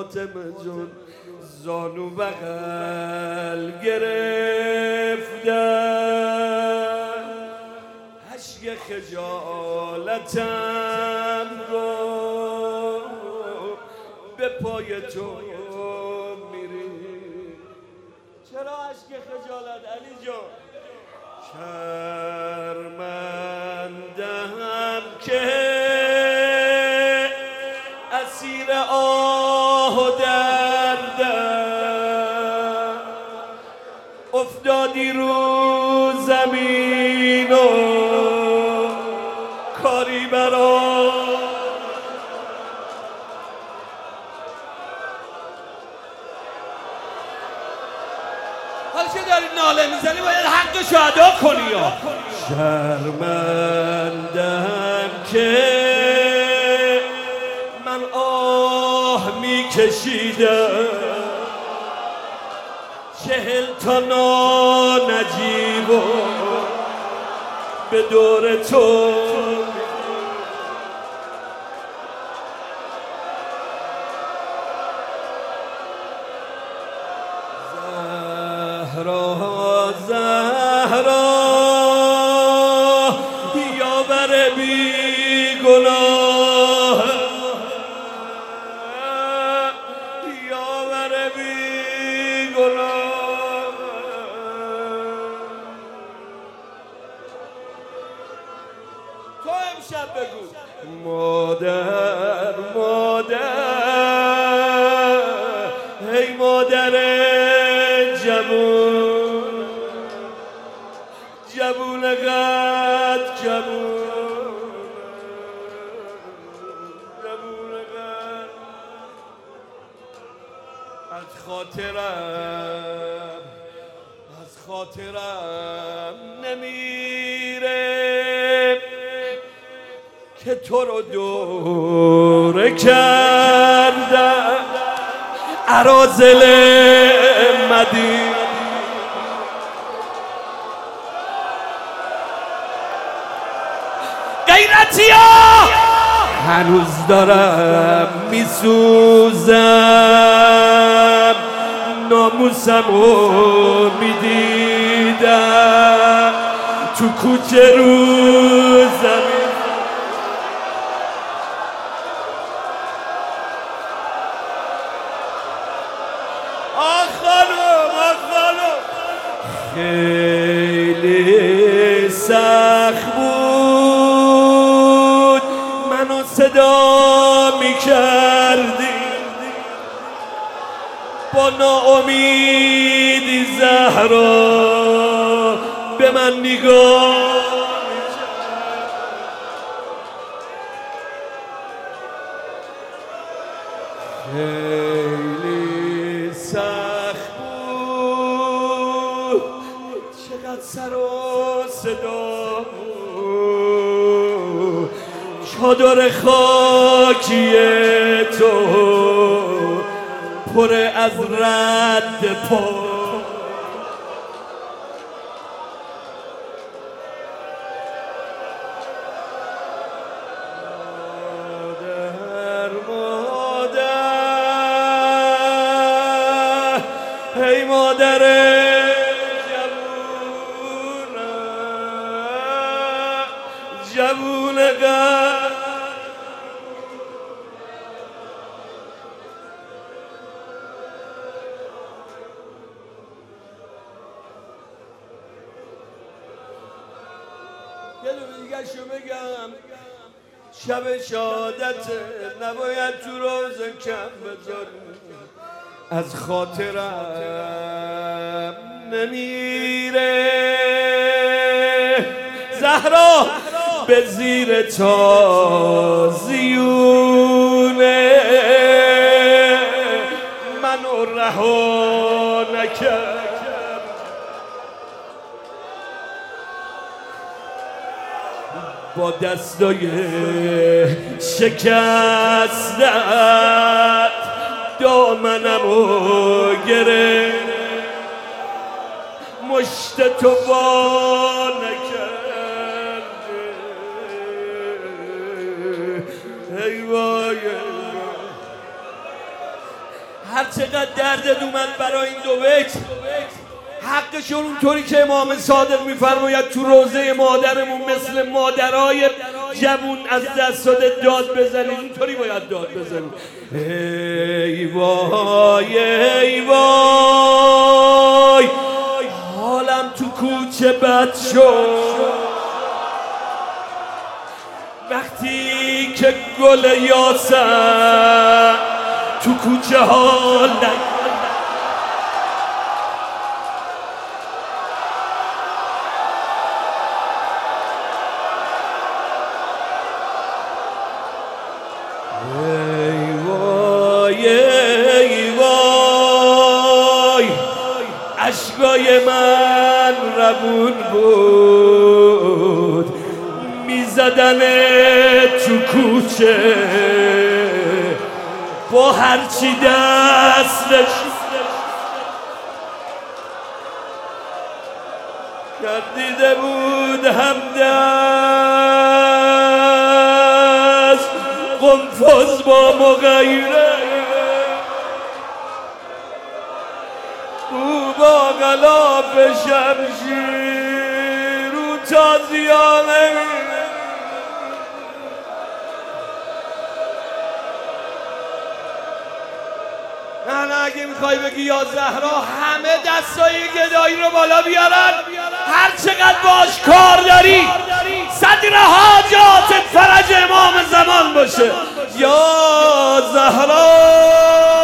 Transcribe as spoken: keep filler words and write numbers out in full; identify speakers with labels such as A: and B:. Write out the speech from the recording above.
A: فاطمه جون زانو بغل گرفتن، اشک خجالتم رو به پای تو میری. چرا اشک خجالت علی جان؟ شرمندم که اسیر آه و دردم، افتادی رو زمین و کاری برا حالا که داری ناله میزنی باید حقشو ادا کنی. یا شرمندم که من آه میکشیدم، چهل تا نانجیب و به دور تو زهرا زهرا یاور بی گناه، یاور بی گناه. تو امشب بگو مادر مادر، ای مادر جوون، جوون قد جوون، جوون قد از خاطرم از خاطرم نمیره که تو رو دوره کردم اراذل مدینه. غیرتیا هنوز دارم میسوزم، ناموسمو میدیدم تو کوچه رو زمین. آخ خانم آخ خانم خیلی سخت بود منو صدا میکردی، با ناامیدی زهرا به من نگاه خیلی سخت بود، چقدر سر و صدا بود، چادر خاکی تو پر از رد پا. ای مادر جوون جوون قد یه دونه دیگه شو بگم، شب شهادت نباید تو روزه کم بذاری، از خاطرم نمیره زهرا به زیر تازیونه منو رها نکرد. با دستای شکستت دامنمو گرفت، مشت تو وا نکرده. ای وای هر چقدر دردت اومد برای این دو بیت حقشون اونطوری که امام صادق میفرماید تو روزه مادرمون مثل مادرای جوون از دست داده داد بزنید، اونطوری باید داد بزنید. ای وای ای وای حالم تو کوچه بد شد وقتی که گل یاسر تو کوچه حال نگید. ای وای ای وای عشقای من روون بود میزدن تو کوچه با هرچی دستش گردیده بود همدست قنفذ با مغیره او با غلاف شمشیر او تازیانه نه نه اگه میخوای بگی یا زهرا همه دستای گدایی رو بالا بیارن هر چقدر باش کار داری صدر حاجات فرج امام زمان باشه یا زهرا.